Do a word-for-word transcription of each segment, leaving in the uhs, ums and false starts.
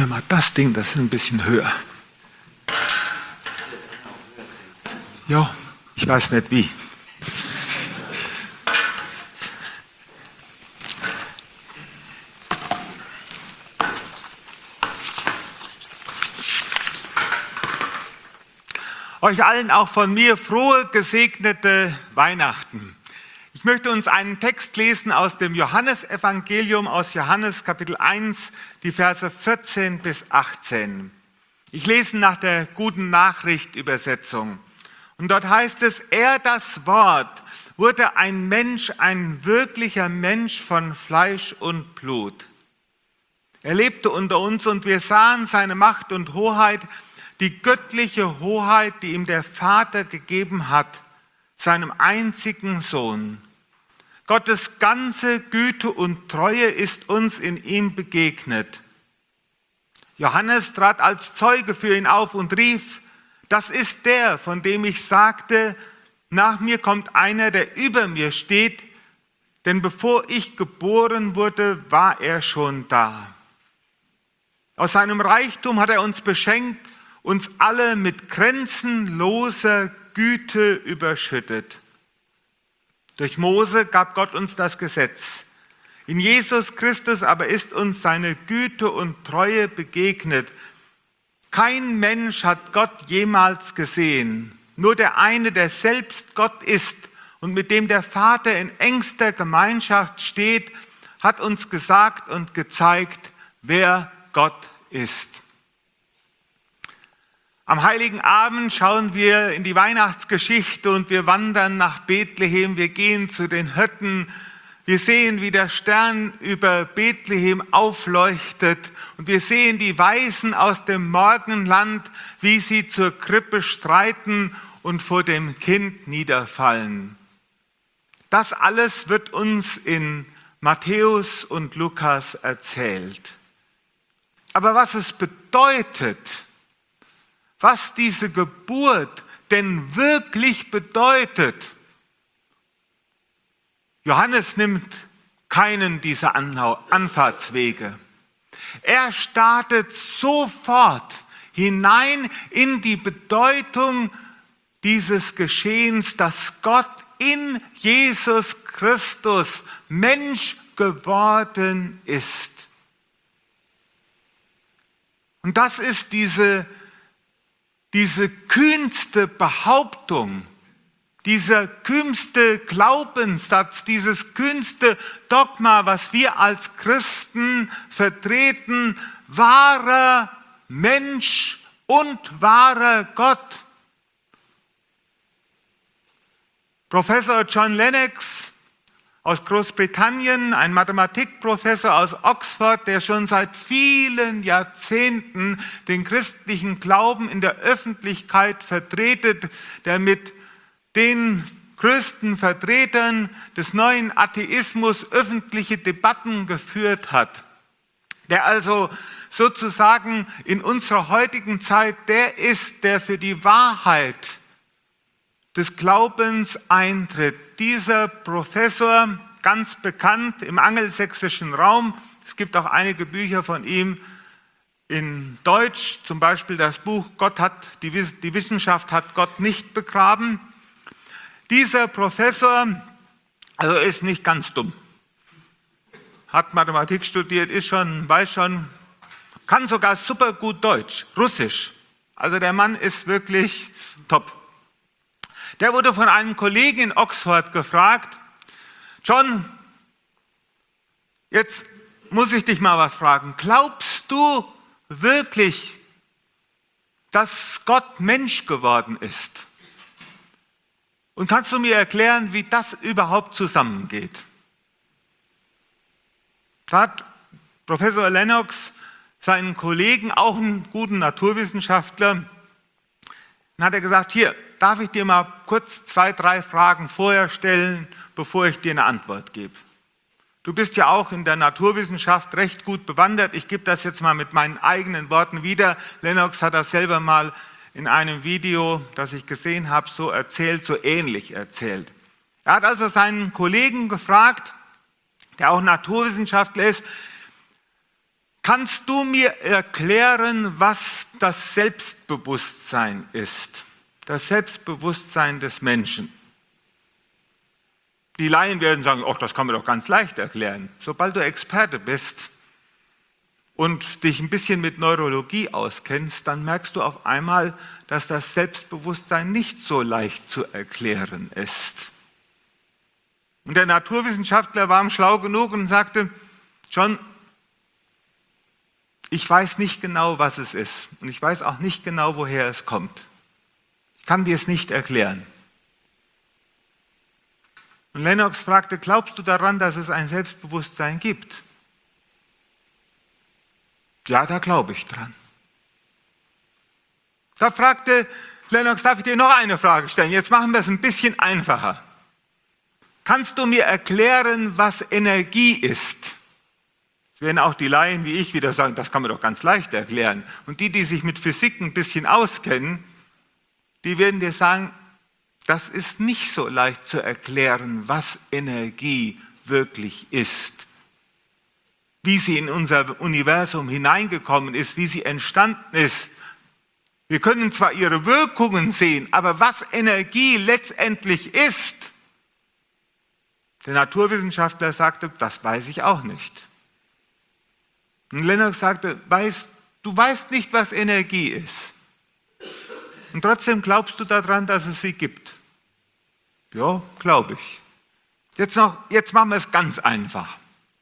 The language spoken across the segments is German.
mal das Ding, das ist ein bisschen höher. Ja, ich weiß nicht wie. Euch allen auch von mir frohe, gesegnete Weihnachten. Ich möchte uns einen Text lesen aus dem Johannesevangelium, aus Johannes Kapitel eins, die Verse vierzehn bis achtzehn. Ich lese nach der Guten Nachricht Übersetzung. Und dort heißt es, er, das Wort, wurde ein Mensch, ein wirklicher Mensch von Fleisch und Blut. Er lebte unter uns und wir sahen seine Macht und Hoheit, die göttliche Hoheit, die ihm der Vater gegeben hat, seinem einzigen Sohn. Gottes ganze Güte und Treue ist uns in ihm begegnet. Johannes trat als Zeuge für ihn auf und rief, das ist der, von dem ich sagte, nach mir kommt einer, der über mir steht, denn bevor ich geboren wurde, war er schon da. Aus seinem Reichtum hat er uns beschenkt, uns alle mit grenzenloser Güte überschüttet. Durch Mose gab Gott uns das Gesetz. In Jesus Christus aber ist uns seine Güte und Treue begegnet. Kein Mensch hat Gott jemals gesehen. Nur der eine, der selbst Gott ist und mit dem der Vater in engster Gemeinschaft steht, hat uns gesagt und gezeigt, wer Gott ist. Am Heiligen Abend schauen wir in die Weihnachtsgeschichte und wir wandern nach Bethlehem. Wir gehen zu den Hirten. Wir sehen, wie der Stern über Bethlehem aufleuchtet. Und wir sehen die Weisen aus dem Morgenland, wie sie zur Krippe streiten und vor dem Kind niederfallen. Das alles wird uns in Matthäus und Lukas erzählt. Aber was es bedeutet, was diese Geburt denn wirklich bedeutet. Johannes nimmt keinen dieser Anfahrtswege. Er startet sofort hinein in die Bedeutung dieses Geschehens, dass Gott in Jesus Christus Mensch geworden ist. Und das ist diese Diese kühnste Behauptung, dieser kühnste Glaubenssatz, dieses kühnste Dogma, was wir als Christen vertreten, wahrer Mensch und wahrer Gott. Professor John Lennox aus Großbritannien, ein Mathematikprofessor aus Oxford, der schon seit vielen Jahrzehnten den christlichen Glauben in der Öffentlichkeit vertretet, der mit den größten Vertretern des neuen Atheismus öffentliche Debatten geführt hat, der also sozusagen in unserer heutigen Zeit der ist, der für die Wahrheit des Glaubens eintritt. Dieser Professor, ganz bekannt im angelsächsischen Raum, es gibt auch einige Bücher von ihm in Deutsch, zum Beispiel das Buch Gott hat, die, die Wissenschaft hat Gott nicht begraben. Dieser Professor, also ist nicht ganz dumm, hat Mathematik studiert, ist schon, weiß schon, kann sogar super gut Deutsch, Russisch. Also der Mann ist wirklich top. Der wurde von einem Kollegen in Oxford gefragt, John, jetzt muss ich dich mal was fragen. Glaubst du wirklich, dass Gott Mensch geworden ist? Und kannst du mir erklären, wie das überhaupt zusammengeht? Da hat Professor Lennox seinen Kollegen, auch einen guten Naturwissenschaftler, dann hat er gesagt, hier, darf ich dir mal kurz zwei, drei Fragen vorher stellen, bevor ich dir eine Antwort gebe. Du bist ja auch in der Naturwissenschaft recht gut bewandert. Ich gebe das jetzt mal mit meinen eigenen Worten wieder. Lennox hat das selber mal in einem Video, das ich gesehen habe, so erzählt, so ähnlich erzählt. Er hat also seinen Kollegen gefragt, der auch Naturwissenschaftler ist, Kannst du mir erklären, was das Selbstbewusstsein ist? Das Selbstbewusstsein des Menschen. Die Laien werden sagen, ach, das kann man doch ganz leicht erklären. Sobald du Experte bist und dich ein bisschen mit Neurologie auskennst, dann merkst du auf einmal, dass das Selbstbewusstsein nicht so leicht zu erklären ist. Und der Naturwissenschaftler war schlau genug und sagte, John, ich weiß nicht genau, was es ist. Und ich weiß auch nicht genau, woher es kommt. Ich kann dir es nicht erklären. Und Lennox fragte, glaubst du daran, dass es ein Selbstbewusstsein gibt? Ja, da glaube ich dran. Da fragte Lennox, darf ich dir noch eine Frage stellen? Jetzt machen wir es ein bisschen einfacher. Kannst du mir erklären, was Energie ist? Das werden auch die Laien wie ich wieder sagen, das kann man doch ganz leicht erklären. Und die, die sich mit Physik ein bisschen auskennen, die werden dir sagen, das ist nicht so leicht zu erklären, was Energie wirklich ist. Wie sie in unser Universum hineingekommen ist, wie sie entstanden ist. Wir können zwar ihre Wirkungen sehen, aber was Energie letztendlich ist, der Naturwissenschaftler sagte, das weiß ich auch nicht. Und Lennox sagte, weißt, du weißt nicht, was Energie ist. Und trotzdem glaubst du daran, dass es sie gibt. Ja, glaube ich. Jetzt, noch, jetzt machen wir es ganz einfach.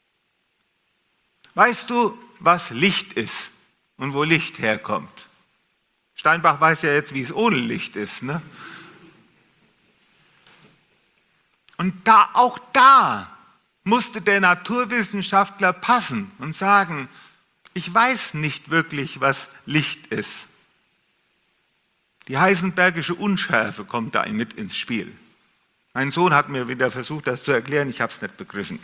Weißt du, was Licht ist und wo Licht herkommt? Steinbach weiß ja jetzt, wie es ohne Licht ist. Ne? Und da, auch da musste der Naturwissenschaftler passen und sagen, ich weiß nicht wirklich, was Licht ist. Die heisenbergische Unschärfe kommt da mit ins Spiel. Mein Sohn hat mir wieder versucht, das zu erklären, ich habe es nicht begriffen.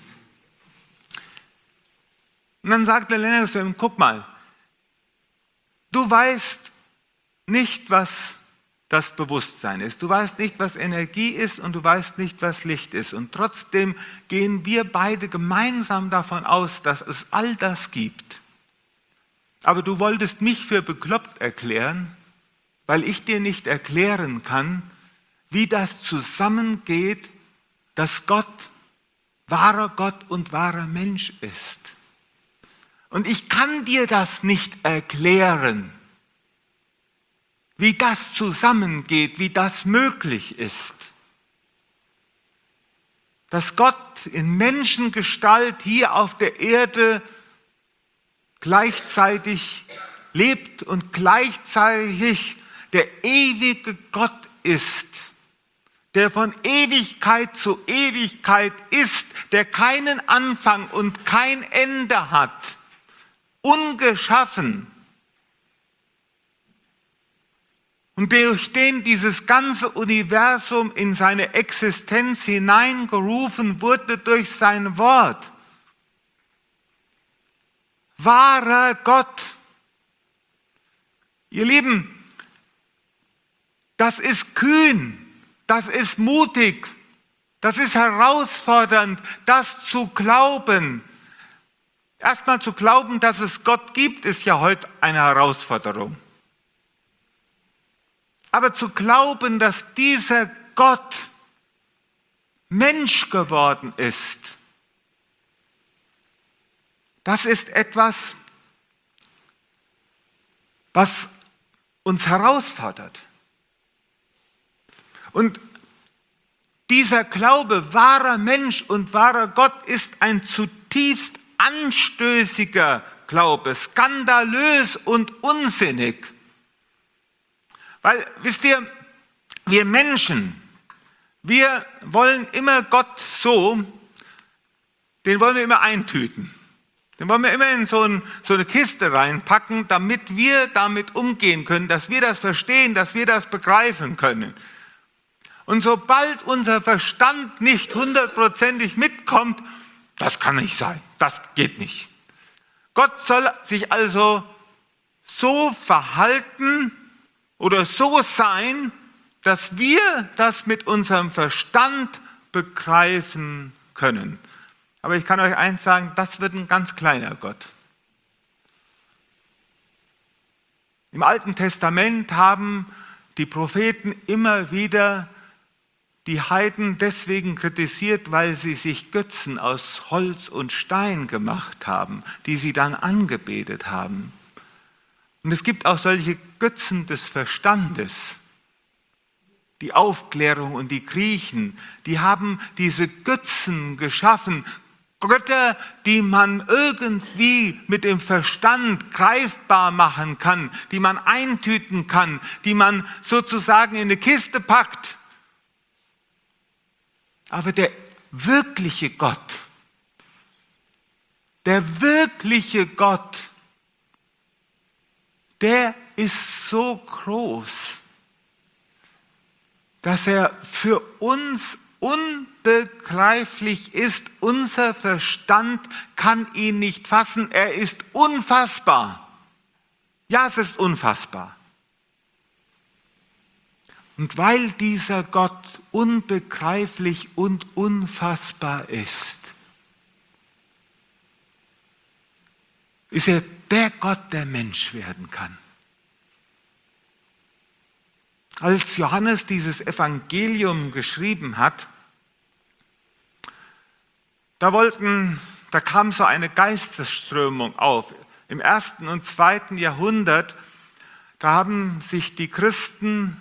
Und dann sagte Lennox zu ihm, guck mal, du weißt nicht, was das Bewusstsein ist. Du weißt nicht, was Energie ist und du weißt nicht, was Licht ist. Und trotzdem gehen wir beide gemeinsam davon aus, dass es all das gibt. Aber du wolltest mich für bekloppt erklären, weil ich dir nicht erklären kann, wie das zusammengeht, dass Gott wahrer Gott und wahrer Mensch ist. Und ich kann dir das nicht erklären, wie das zusammengeht, wie das möglich ist. Dass Gott in Menschengestalt hier auf der Erde gleichzeitig lebt und gleichzeitig der ewige Gott ist, der von Ewigkeit zu Ewigkeit ist, der keinen Anfang und kein Ende hat, ungeschaffen und durch den dieses ganze Universum in seine Existenz hineingerufen wurde durch sein Wort. Wahrer Gott. Ihr Lieben, das ist kühn, das ist mutig, das ist herausfordernd, das zu glauben. Erstmal zu glauben, dass es Gott gibt, ist ja heute eine Herausforderung. Aber zu glauben, dass dieser Gott Mensch geworden ist, das ist etwas, was uns herausfordert. Und dieser Glaube, wahrer Mensch und wahrer Gott, ist ein zutiefst anstößiger Glaube, skandalös und unsinnig. Weil, wisst ihr, wir Menschen, wir wollen immer Gott so, den wollen wir immer eintüten. Den wollen wir immer in so, ein, so eine Kiste reinpacken, damit wir damit umgehen können, dass wir das verstehen, dass wir das begreifen können. Und sobald unser Verstand nicht hundertprozentig mitkommt, das kann nicht sein, das geht nicht. Gott soll sich also so verhalten oder so sein, dass wir das mit unserem Verstand begreifen können. Aber ich kann euch eins sagen, das wird ein ganz kleiner Gott. Im Alten Testament haben die Propheten immer wieder die Heiden deswegen kritisiert, weil sie sich Götzen aus Holz und Stein gemacht haben, die sie dann angebetet haben. Und es gibt auch solche Götzen des Verstandes. Die Aufklärung und die Griechen, die haben diese Götzen geschaffen, Götter, die man irgendwie mit dem Verstand greifbar machen kann, die man eintüten kann, die man sozusagen in eine Kiste packt. Aber der wirkliche Gott, der wirkliche Gott, der ist so groß, dass er für uns unbegreiflich ist. Unser Verstand kann ihn nicht fassen. Er ist unfassbar. Ja, es ist unfassbar. Und weil dieser Gott unbegreiflich und unfassbar ist, ist er der Gott, der Mensch werden kann. Als Johannes dieses Evangelium geschrieben hat, da wollten, da kam so eine Geistesströmung auf. Im ersten und zweiten Jahrhundert, da haben sich die Christen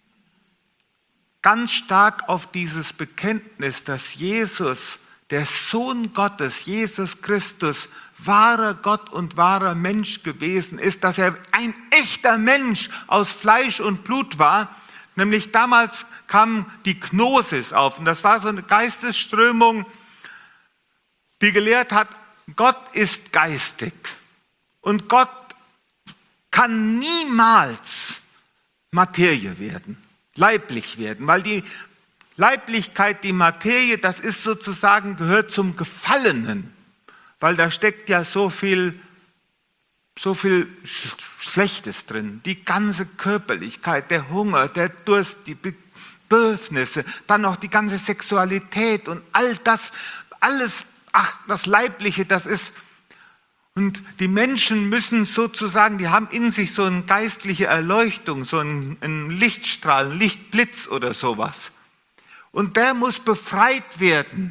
ganz stark auf dieses Bekenntnis, dass Jesus, der Sohn Gottes, Jesus Christus, wahrer Gott und wahrer Mensch gewesen ist, dass er ein echter Mensch aus Fleisch und Blut war. Nämlich damals kam die Gnosis auf und das war so eine Geistesströmung, die gelehrt hat, Gott ist geistig und Gott kann niemals Materie werden, leiblich werden, weil die Leiblichkeit, die Materie, das ist sozusagen, gehört zum Gefallenen, weil da steckt ja so viel, so viel Schlechtes drin, die ganze Körperlichkeit, der Hunger, der Durst, die Bedürfnisse, dann noch die ganze Sexualität und all das, alles, ach, das Leibliche, das ist. Und die Menschen müssen sozusagen, die haben in sich so eine geistliche Erleuchtung, so einen, einen Lichtstrahl, einen Lichtblitz oder sowas. Und der muss befreit werden.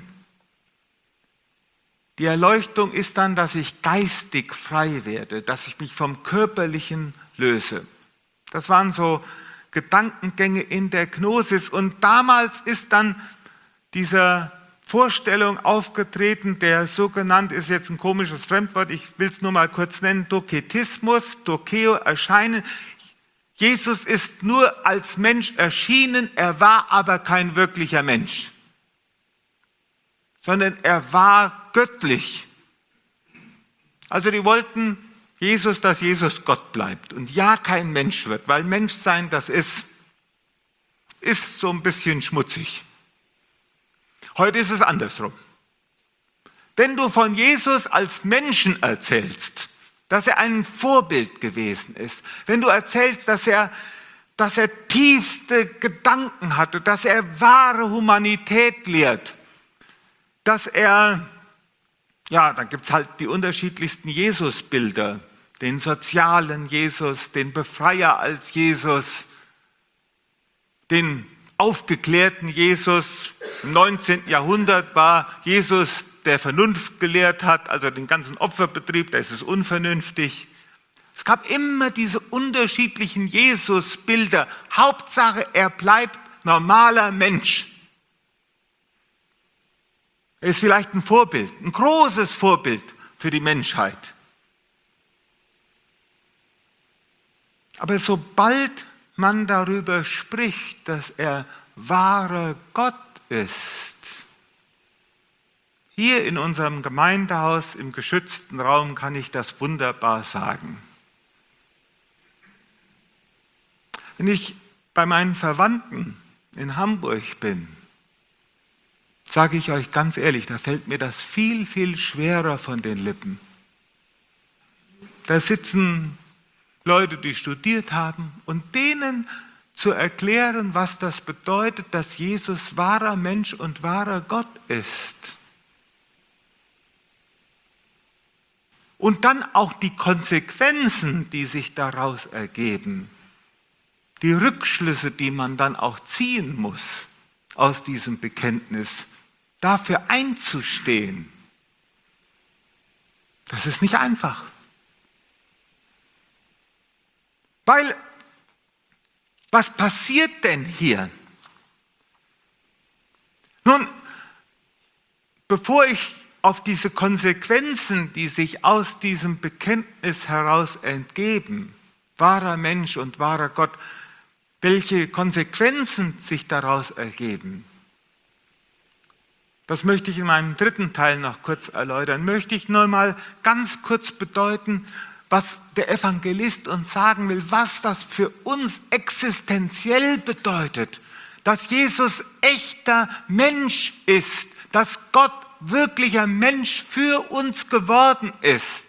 Die Erleuchtung ist dann, dass ich geistig frei werde, dass ich mich vom Körperlichen löse. Das waren so Gedankengänge in der Gnosis. Und damals ist dann dieser Vorstellung aufgetreten, der sogenannt, ist jetzt ein komisches Fremdwort, ich will es nur mal kurz nennen, Doketismus, Dokeo, erscheinen. Jesus ist nur als Mensch erschienen, er war aber kein wirklicher Mensch, sondern er war göttlich. Also die wollten Jesus, dass Jesus Gott bleibt und ja kein Mensch wird, weil Menschsein, das ist, ist so ein bisschen schmutzig. Heute ist es andersrum. Wenn du von Jesus als Menschen erzählst, dass er ein Vorbild gewesen ist, wenn du erzählst, dass er, dass er tiefste Gedanken hatte, dass er wahre Humanität lehrt, dass er, ja, dann gibt es halt die unterschiedlichsten Jesusbilder, den sozialen Jesus, den Befreier als Jesus, den aufgeklärten Jesus. Im neunzehnten Jahrhundert war Jesus, der Vernunft gelehrt hat, also den ganzen Opferbetrieb, da ist es unvernünftig. Es gab immer diese unterschiedlichen Jesusbilder. Hauptsache, er bleibt normaler Mensch. Er ist vielleicht ein Vorbild, ein großes Vorbild für die Menschheit. Aber sobald man darüber spricht, dass er wahrer Gott ist, hier in unserem Gemeindehaus im geschützten Raum kann ich das wunderbar sagen. Wenn ich bei meinen Verwandten in Hamburg bin, sage ich euch ganz ehrlich, da fällt mir das viel, viel schwerer von den Lippen. Da sitzen Leute, die studiert haben und denen zu erklären, was das bedeutet, dass Jesus wahrer Mensch und wahrer Gott ist. und dann auch die Konsequenzen, die sich daraus ergeben, die Rückschlüsse, die man dann auch ziehen muss aus diesem Bekenntnis, dafür einzustehen, das ist nicht einfach. Weil, was passiert denn hier? Nun, bevor ich auf diese Konsequenzen, die sich aus diesem Bekenntnis heraus entgeben, wahrer Mensch und wahrer Gott, welche Konsequenzen sich daraus ergeben, das möchte ich in meinem dritten Teil noch kurz erläutern, möchte ich nur mal ganz kurz bedeuten, was der Evangelist uns sagen will, was das für uns existenziell bedeutet, dass Jesus echter Mensch ist, dass Gott wirklicher Mensch für uns geworden ist.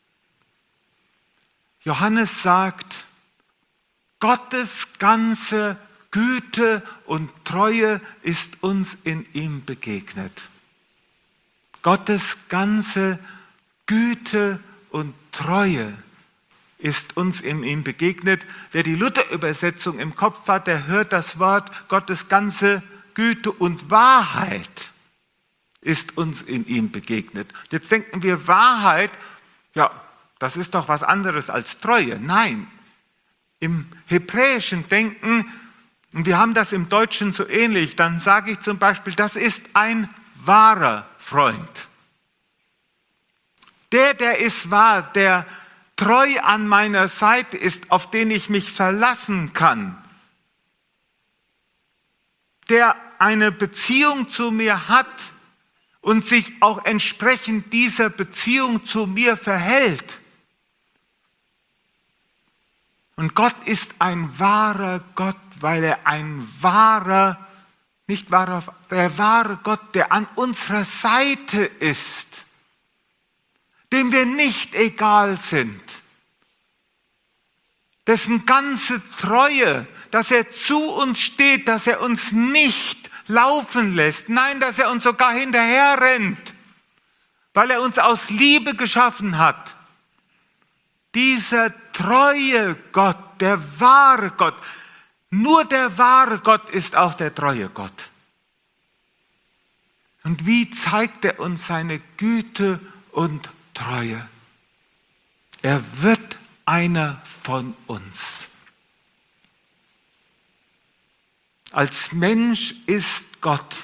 Johannes sagt, Gottes ganze Güte und Treue ist uns in ihm begegnet. Gottes ganze Güte und Treue ist uns in ihm begegnet. Wer die Luther-Übersetzung im Kopf hat, der hört das Wort Gottes ganze Güte und Wahrheit ist uns in ihm begegnet. Jetzt denken wir, Wahrheit, ja, das ist doch was anderes als Treue. Nein, im hebräischen Denken, und wir haben das im Deutschen so ähnlich, dann sage ich zum Beispiel, das ist ein wahrer Freund. Der, der ist wahr, der treu an meiner Seite ist, auf den ich mich verlassen kann, der eine Beziehung zu mir hat und sich auch entsprechend dieser Beziehung zu mir verhält. Und Gott ist ein wahrer Gott, weil er ein wahrer, nicht wahrer, der wahre Gott, der an unserer Seite ist, dem wir nicht egal sind, dessen ganze Treue, dass er zu uns steht, dass er uns nicht laufen lässt, nein, dass er uns sogar hinterher rennt, weil er uns aus Liebe geschaffen hat. Dieser treue Gott, der wahre Gott, nur der wahre Gott ist auch der treue Gott. Und wie zeigt er uns seine Güte und Treue? Er wird einer von uns. Als Mensch ist Gott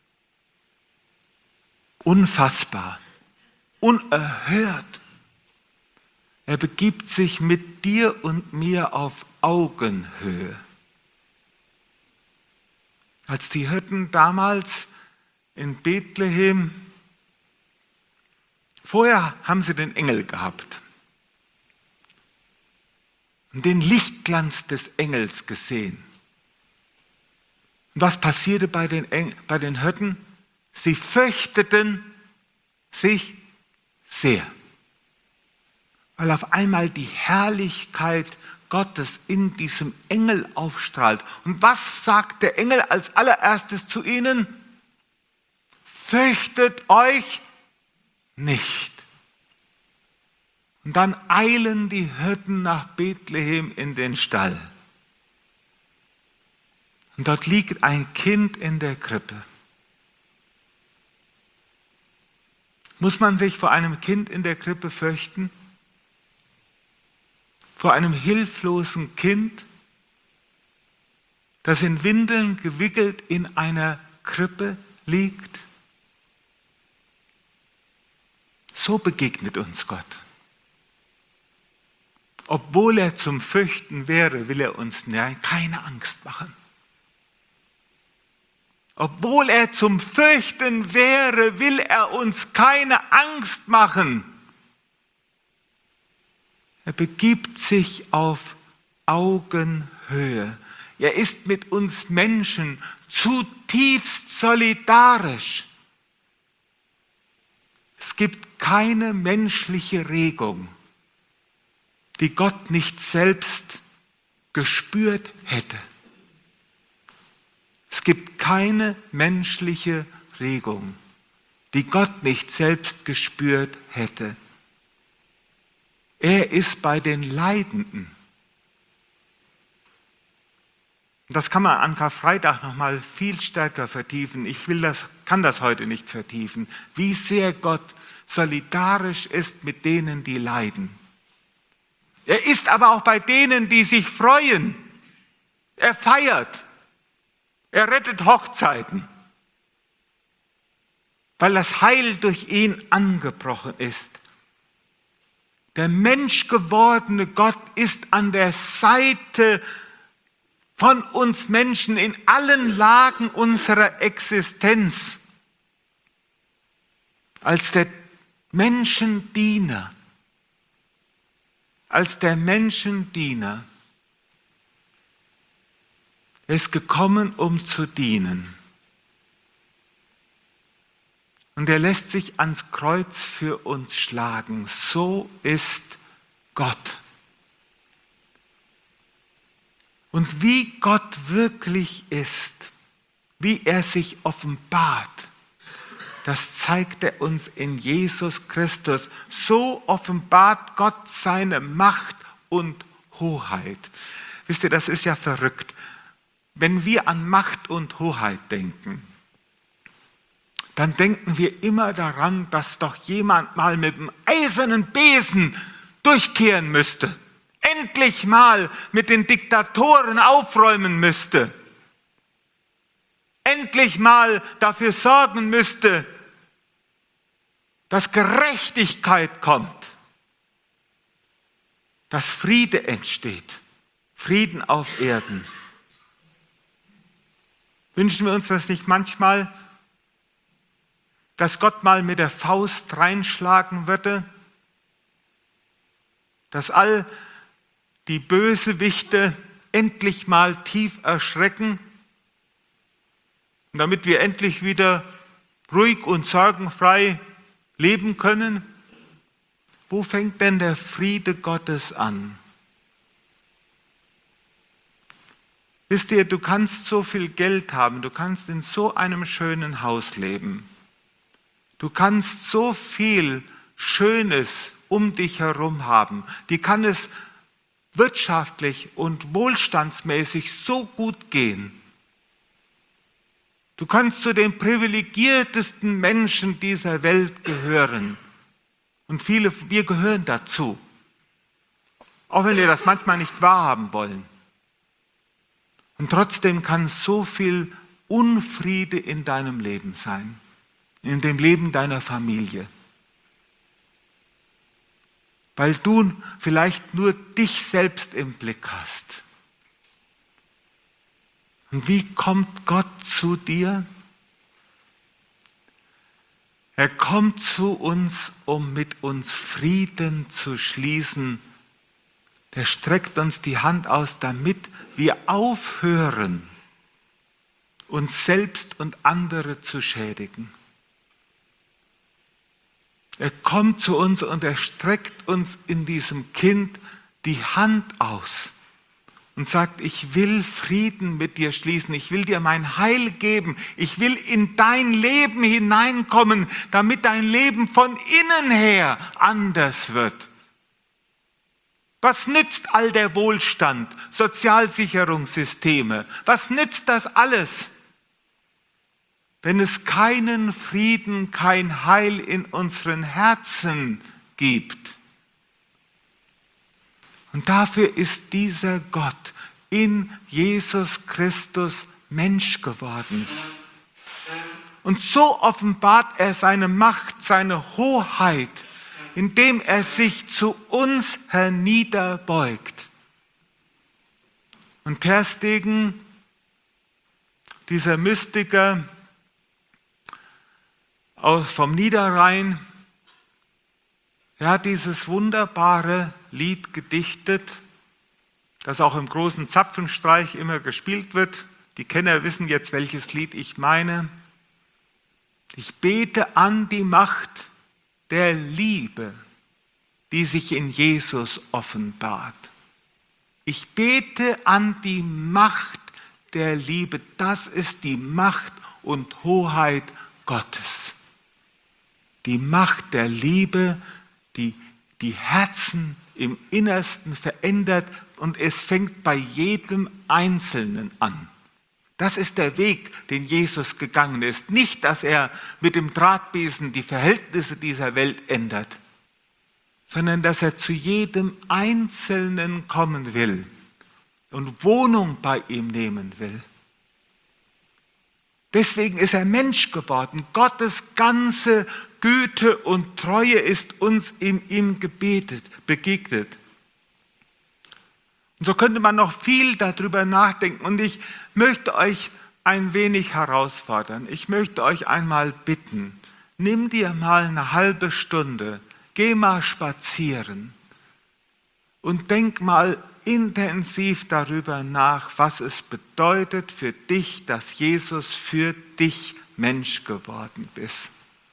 unfassbar, unerhört. Er begibt sich mit dir und mir auf Augenhöhe. Als die Hirten damals in Bethlehem, vorher haben sie den Engel gehabt und den Lichtglanz des Engels gesehen. Und was passierte bei den, Engel, bei den Hirten? Sie fürchteten sich sehr, weil auf einmal die Herrlichkeit Gottes in diesem Engel aufstrahlt. Und was sagt der Engel als allererstes zu ihnen? Fürchtet euch nicht. Und dann eilen die Hirten nach Bethlehem in den Stall. Und dort liegt ein Kind in der Krippe. Muss man sich vor einem Kind in der Krippe fürchten? Vor einem hilflosen Kind, das in Windeln gewickelt in einer Krippe liegt? So begegnet uns Gott. Obwohl er zum Fürchten wäre, will er uns keine Angst machen. Obwohl er zum Fürchten wäre, will er uns keine Angst machen. Er begibt sich auf Augenhöhe. Er ist mit uns Menschen zutiefst solidarisch. Es gibt keine menschliche Regung, die Gott nicht selbst gespürt hätte. Es gibt keine menschliche Regung, die Gott nicht selbst gespürt hätte. Er ist bei den Leidenden. Das kann man an Karfreitag noch mal viel stärker vertiefen. Ich will das, kann das heute nicht vertiefen. Wie sehr Gott solidarisch ist mit denen, die leiden. Er ist aber auch bei denen, die sich freuen. Er feiert. Er rettet Hochzeiten, weil das Heil durch ihn angebrochen ist. Der menschgewordene Gott ist an der Seite von uns Menschen in allen Lagen unserer Existenz. Als der Menschendiener, als der Menschendiener. Er ist gekommen, um zu dienen. Und er lässt sich ans Kreuz für uns schlagen. So ist Gott. Und wie Gott wirklich ist, wie er sich offenbart, das zeigt er uns in Jesus Christus. So offenbart Gott seine Macht und Hoheit. Wisst ihr, das ist ja verrückt. Wenn wir an Macht und Hoheit denken, dann denken wir immer daran, dass doch jemand mal mit dem eisernen Besen durchkehren müsste. Endlich mal mit den Diktatoren aufräumen müsste. Endlich mal dafür sorgen müsste, dass Gerechtigkeit kommt, dass Friede entsteht, Frieden auf Erden. Wünschen wir uns das nicht manchmal, dass Gott mal mit der Faust reinschlagen würde, dass all die Bösewichte endlich mal tief erschrecken, und damit wir endlich wieder ruhig und sorgenfrei leben können? Wo fängt denn der Friede Gottes an? Wisst ihr, du kannst so viel Geld haben, du kannst in so einem schönen Haus leben. Du kannst so viel Schönes um dich herum haben. Die kann es wirtschaftlich und wohlstandsmäßig so gut gehen. Du kannst zu den privilegiertesten Menschen dieser Welt gehören. Und viele, wir gehören dazu. Auch wenn wir das manchmal nicht wahrhaben wollen. Und trotzdem kann so viel Unfriede in deinem Leben sein. In dem Leben deiner Familie. Weil du vielleicht nur dich selbst im Blick hast. Und wie kommt Gott zu dir? Er kommt zu uns, um mit uns Frieden zu schließen. Er streckt uns die Hand aus, damit wir aufhören, uns selbst und andere zu schädigen. Er kommt zu uns und er streckt uns in diesem Kind die Hand aus und sagt, ich will Frieden mit dir schließen, ich will dir mein Heil geben, ich will in dein Leben hineinkommen, damit dein Leben von innen her anders wird. Was nützt all der Wohlstand, Sozialsicherungssysteme? Was nützt das alles, wenn es keinen Frieden, kein Heil in unseren Herzen gibt? Und dafür ist dieser Gott in Jesus Christus Mensch geworden. Und so offenbart er seine Macht, seine Hoheit, indem er sich zu uns herniederbeugt. Und Ter Stegen, dieser Mystiker aus vom Niederrhein, er hat dieses wunderbare Lied gedichtet, das auch im großen Zapfenstreich immer gespielt wird. Die Kenner wissen jetzt, welches Lied ich meine. Ich bete an die Macht der Liebe, die sich in Jesus offenbart. Ich bete an die Macht der Liebe. Das ist die Macht und Hoheit Gottes. Die Macht der Liebe, die die Herzen im Innersten verändert und es fängt bei jedem Einzelnen an. Das ist der Weg, den Jesus gegangen ist. Nicht, dass er mit dem Drahtbesen die Verhältnisse dieser Welt ändert, sondern dass er zu jedem Einzelnen kommen will und Wohnung bei ihm nehmen will. Deswegen ist er Mensch geworden. Gottes ganze Güte und Treue ist uns in ihm gebetet, begegnet. Und so könnte man noch viel darüber nachdenken. Und ich möchte euch ein wenig herausfordern. Ich möchte euch einmal bitten, nimm dir mal eine halbe Stunde, geh mal spazieren und denk mal intensiv darüber nach, was es bedeutet für dich, dass Jesus für dich Mensch geworden ist.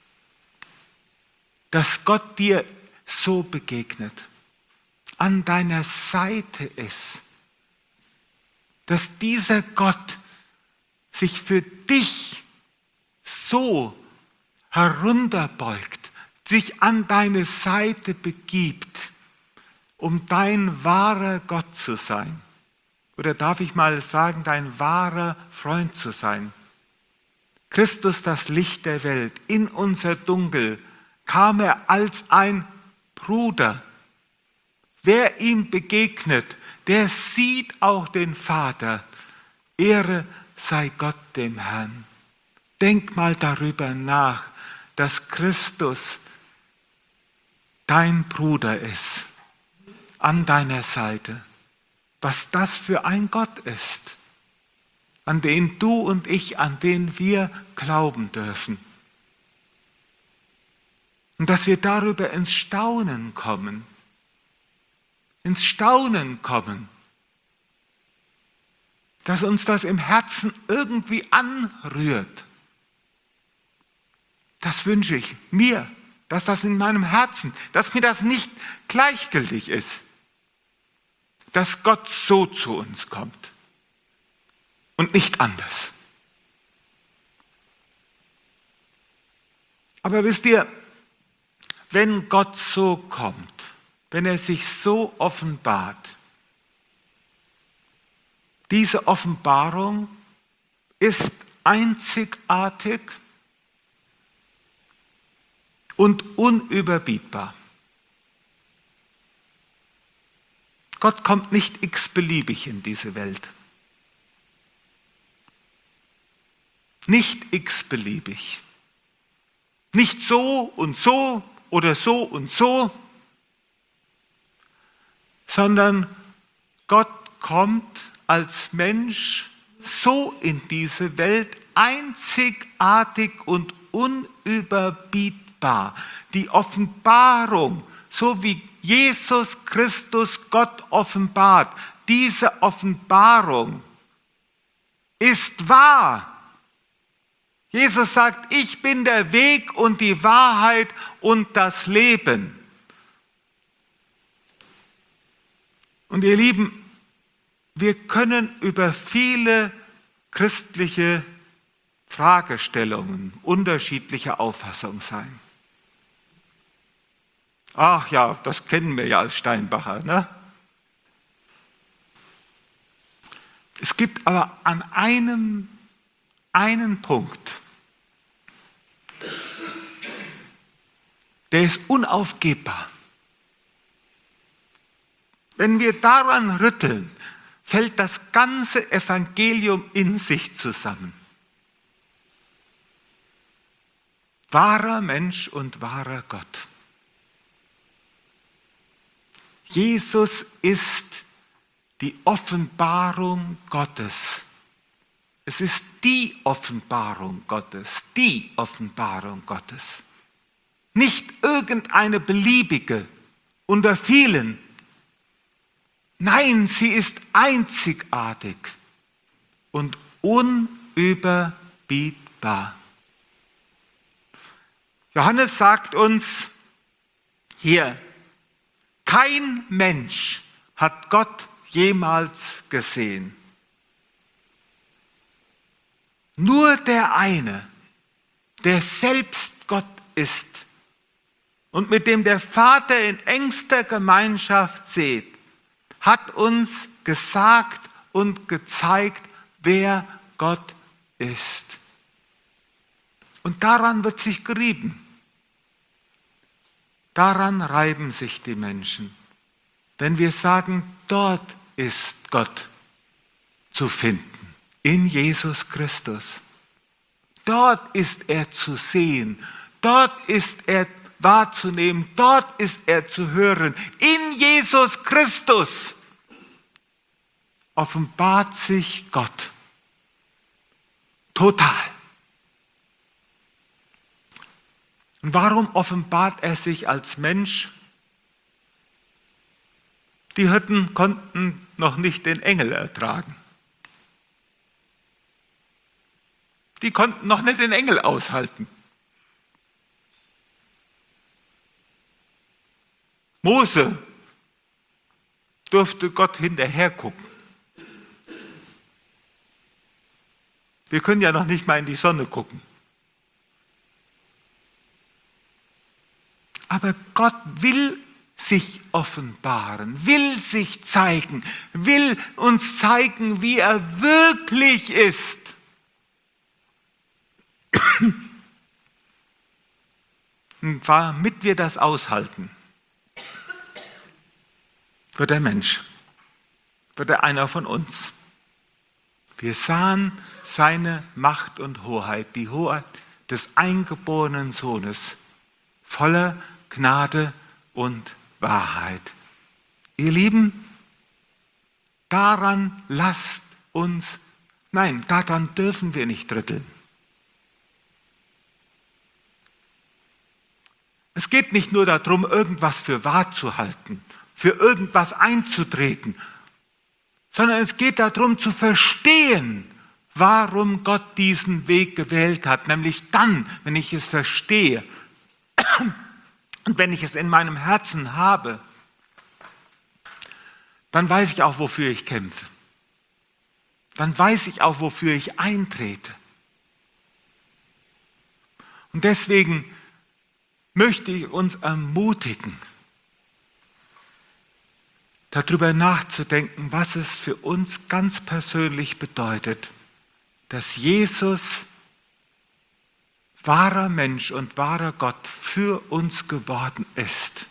Dass Gott dir so begegnet, an deiner Seite ist, dass dieser Gott sich für dich so herunterbeugt, sich an deine Seite begibt, um dein wahrer Gott zu sein. Oder darf ich mal sagen, dein wahrer Freund zu sein. Christus, das Licht der Welt, in unser Dunkel kam er als ein Bruder. Wer ihm begegnet, der sieht auch den Vater. Ehre sei Gott dem Herrn. Denk mal darüber nach, dass Christus dein Bruder ist, an deiner Seite. Was das für ein Gott ist, an den du und ich, an den wir glauben dürfen. Und dass wir darüber ins Staunen kommen. Ins Staunen kommen. Dass uns das im Herzen irgendwie anrührt. Das wünsche ich mir, dass das in meinem Herzen, dass mir das nicht gleichgültig ist. Dass Gott so zu uns kommt und nicht anders. Aber wisst ihr, wenn Gott so kommt, wenn er sich so offenbart, diese Offenbarung ist einzigartig und unüberbietbar. Gott kommt nicht x-beliebig in diese Welt. Nicht x-beliebig. Nicht so und so oder so und so, sondern Gott kommt als Mensch so in diese Welt, einzigartig und unüberbietbar. Die Offenbarung, so wie Jesus Christus Gott offenbart, diese Offenbarung ist wahr. Jesus sagt, ich bin der Weg und die Wahrheit und das Leben. Und ihr Lieben, wir können über viele christliche Fragestellungen unterschiedlicher Auffassung sein. Ach ja, das kennen wir ja als Steinbacher, ne? Es gibt aber an einem, einen Punkt, der ist unaufgebbar. Wenn wir daran rütteln, fällt das ganze Evangelium in sich zusammen. Wahrer Mensch und wahrer Gott. Jesus ist die Offenbarung Gottes. Es ist die Offenbarung Gottes, die Offenbarung Gottes. Nicht irgendeine beliebige unter vielen. Nein, sie ist einzigartig und unüberbietbar. Johannes sagt uns hier, kein Mensch hat Gott jemals gesehen. Nur der eine, der selbst Gott ist, und mit dem der Vater in engster Gemeinschaft seht, hat uns gesagt und gezeigt, wer Gott ist. Und daran wird sich gerieben. Daran reiben sich die Menschen, wenn wir sagen, dort ist Gott zu finden, in Jesus Christus. Dort ist er zu sehen, dort ist er wahrzunehmen, dort ist er zu hören. In Jesus Christus offenbart sich Gott total. Und warum offenbart er sich als Mensch? Die Hirten konnten noch nicht den Engel ertragen. Die konnten noch nicht den Engel aushalten. Mose durfte Gott hinterher gucken. Wir können ja noch nicht mal in die Sonne gucken. Aber Gott will sich offenbaren, will sich zeigen, will uns zeigen, wie er wirklich ist. Und damit wir das aushalten, wird der Mensch, wird er einer von uns. Wir sahen seine Macht und Hoheit, die Hoheit des eingeborenen Sohnes, voller Gnade und Wahrheit. Ihr Lieben, daran lasst uns, nein, daran dürfen wir nicht rütteln. Es geht nicht nur darum, irgendwas für wahr zu halten, für irgendwas einzutreten, sondern es geht darum zu verstehen, warum Gott diesen Weg gewählt hat. Nämlich dann, wenn ich es verstehe und wenn ich es in meinem Herzen habe, dann weiß ich auch, wofür ich kämpfe. Dann weiß ich auch, wofür ich eintrete. Und deswegen möchte ich uns ermutigen, darüber nachzudenken, was es für uns ganz persönlich bedeutet, dass Jesus, wahrer Mensch und wahrer Gott, für uns geworden ist.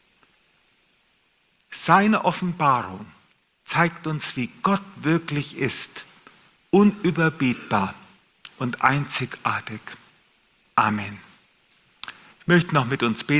Seine Offenbarung zeigt uns, wie Gott wirklich ist, unüberbietbar und einzigartig. Amen. Ich möchte noch mit uns beten.